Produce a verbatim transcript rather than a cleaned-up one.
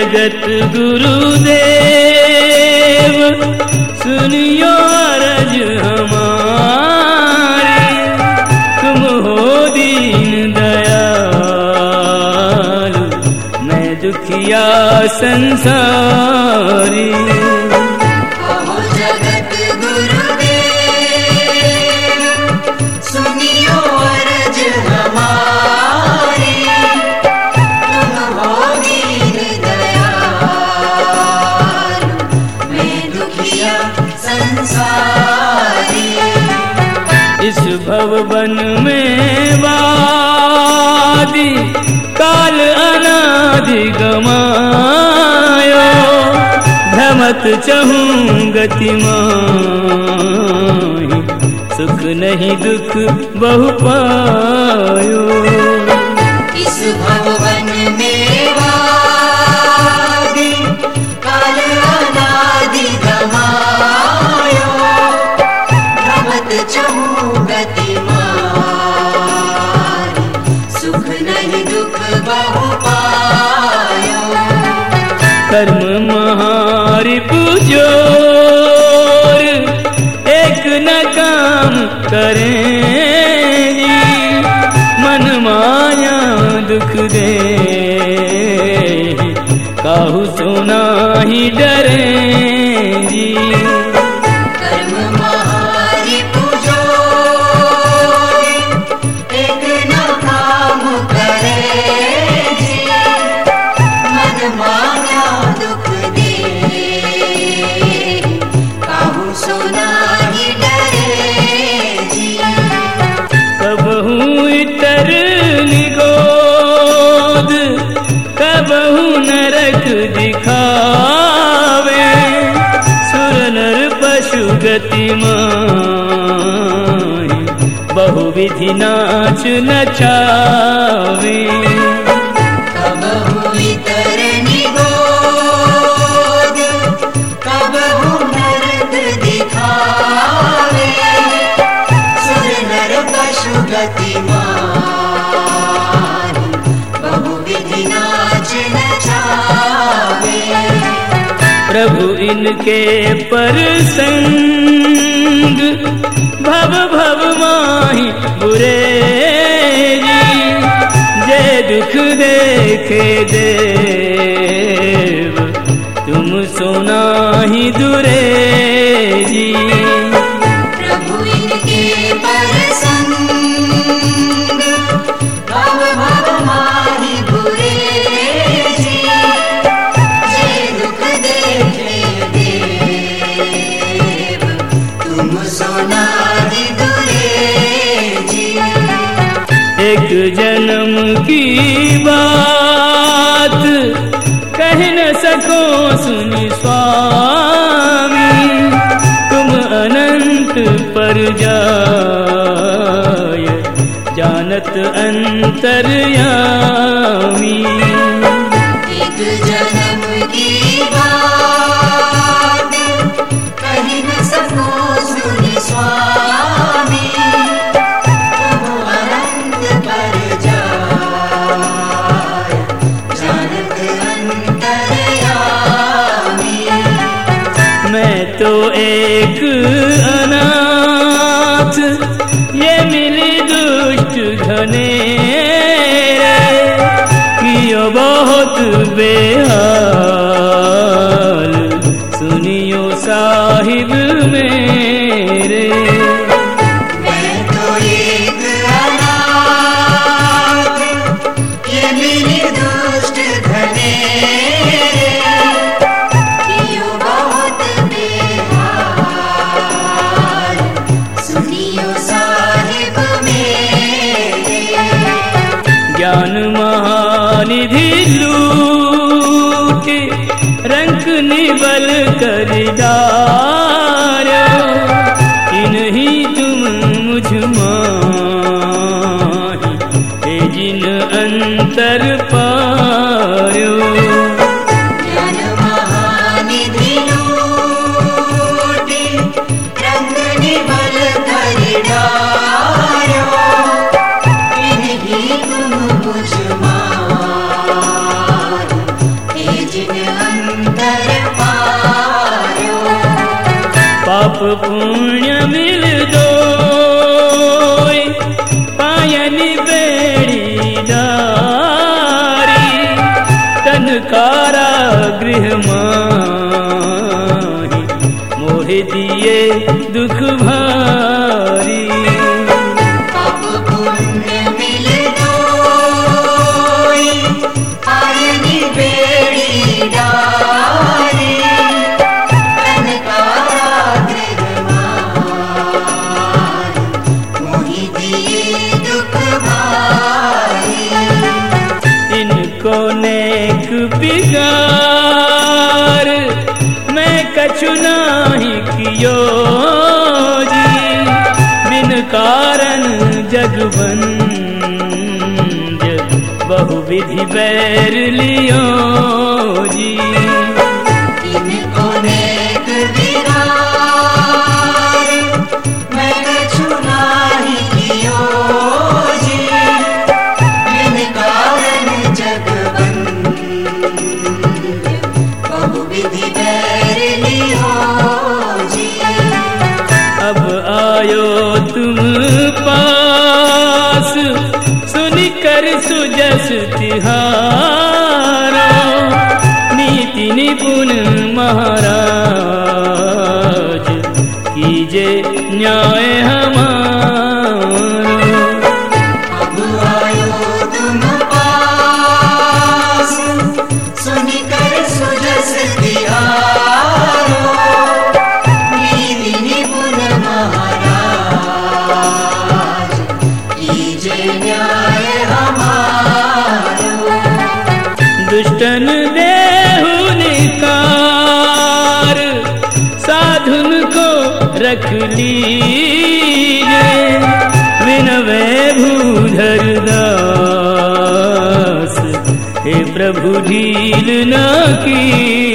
जगत गुरुदेव सुनियो अरज हमारी, तुम हो दीन दयालु मैं दुखिया संसारी। इस भववन में वादी काल अनादि गमायो, भ्रमत चहूं गति माही, सुख नहीं दुख बहु पायो। इस भववन में वादी काल अनादि गमायो, भ्रमत चहूं गति माही, सुख नहीं दुख बहु पायो। कर्म महारि पुजोर एक न काम करेंगी, मन माया दुख दे काहू सुना ही डरेंगी। नरक दिखावे सुर नर पशु गति माही, बहुविधि नाच नचावे। कबहु इतर निगोद, कबहु नरक दिखावे सुर नर पशु गति माही, बहुविधि नाच नचावे। प्रभु इनके परसंग भव भव माही बुरे जी, जे दुख देखे देव तुम सुना ही दुरे जी। प्रभु इनके परसंग भव भव माही बुरे जी, जे दुख देखे देव तुम सुना ही दुरे जी। एक जन्म की बात कह न सको सुनी स्वामी, तुम अनंत पर जाय जानत अंतर्यामी। एक जन्म की बात कह न सको सुनी स्वामी, तुम अनंत पर जाय जानत अंतर्यामी। मैं तो एक अनाथ ये मिली दुष्ट घनेरे, कियो बहुत बेहाल सुनियो साहिब मेरे। मैं तो एक अनाथ ये मिली दुष्ट घनेरे, कियो बहुत बेहाल सुनियो साहिब मेरे। ज्ञान महानिधि लूटे रंक निबल कर डारो, इन्हीं तुम मुझ माही हे जिन अंतर पायो। ज्ञान महानिधि लूटे रंग निबल कर डारो, इन्हीं तुम मुझ माही हे जिन पाप पुण्य मिल दो पायन बेड़ी डारी तन कारागृह माही मोहे दिए दुख भारी। पाप पुण्य मिल दो पायन बेड़ी डारी तन कारागृह माही मोहि दिए दुख भारी। इनको नेक बिगार मैं कछु नाही कियो जी बिन कारण जगबंज बहुविधि बैर लियो जी। इनको नेक बिगार मैं कछु नाही कियो जी बिन कारण जगबंज बहुविधि बैर लियो जी। अब आयो तुम पास सुनिकर सुजस तिहारो नीति निपुण महाराज कीजे न्याय हमारो। अब आयो तुम पास सुनिकर सुजस तिहारो नीति निपुण महाराज कीजे न्याय हमारो। दुष्टन देहु निकार साधुन को रख लीजे विनवे भूधर दास हे प्रभु ढील न की।